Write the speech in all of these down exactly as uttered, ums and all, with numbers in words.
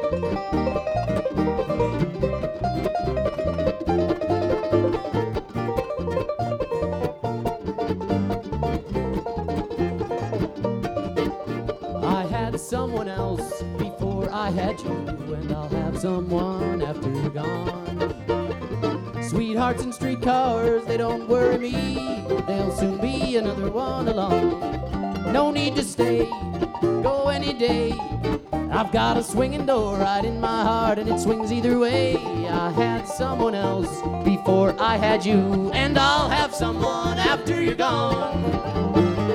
I had someone else before I had you, and I'll have someone after you're gone. Sweethearts and streetcars, they don't worry me. There'll soon be another one along. No need to stay, go any day. I've got a swinging door right in my heart, and it swings either way. I had someone else before I had you, and I'll have someone after you're gone.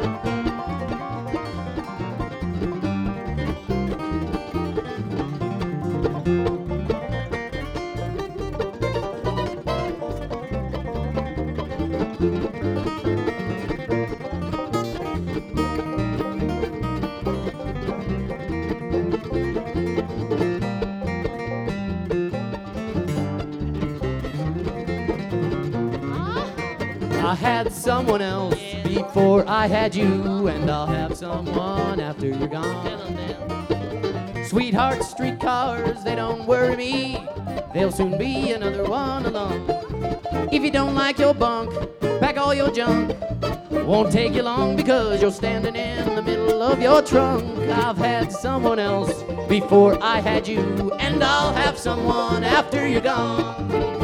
I had someone else before I had you, and I'll have someone after you're gone. Sweethearts, streetcars, they don't worry me. There'll soon be another one along. If you don't like your bunk, pack all your junk. Won't take you long because you're standing in the middle of your trunk. I've had someone else before I had you, and I'll have someone after you're gone.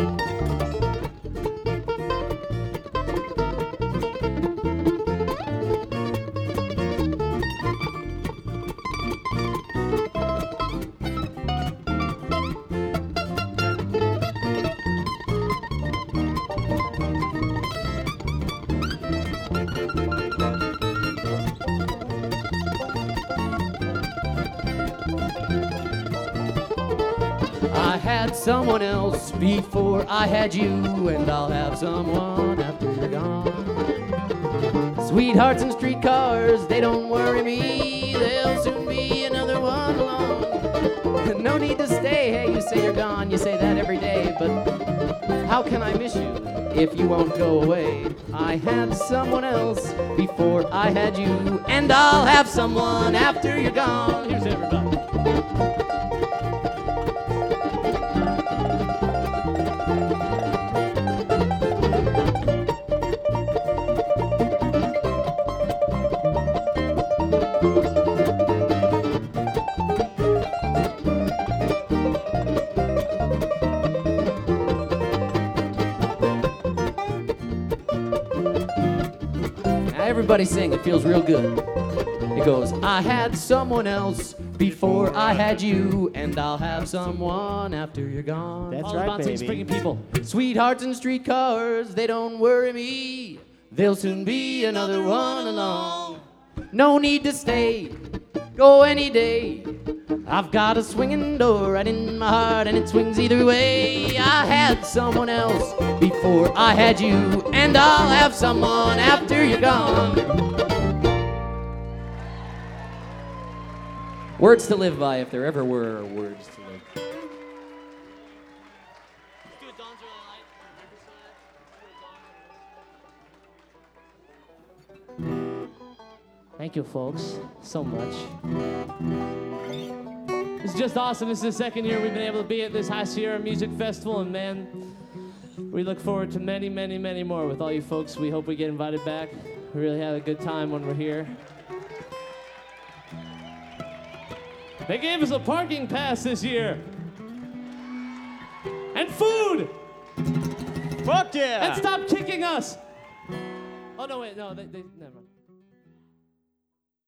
I had someone else before I had you, and I'll have someone after you're gone. Sweethearts and streetcars, they don't worry me. There'll soon be another one along. No need to stay. Hey, you say you're gone, you say that every day, but how can I miss you if you won't go away? I had someone else before I had you, and I'll have someone after you're gone. Here's everybody. Everybody sing, it feels real good. It goes, I had someone else before I had you, and I'll have someone after you're gone. That's All right, about baby. Springing people. Sweethearts and streetcars, they don't worry me. There'll soon be another one along. No need to stay, go any day. I've got a swinging door right in my heart, and it swings either way. I had someone else before I had you, and I'll have someone after you're gone. Words to live by, if there ever were words to live. Thank you, folks, so much. It's just awesome. This is the second year we've been able to be at this High Sierra Music Festival, and man, we look forward to many, many, many more with all you folks. We hope we get invited back. We really have a good time when we're here. They gave us a parking pass this year. And food! Fuck yeah! And stop kicking us! Oh, no, wait, no, they, they never mind.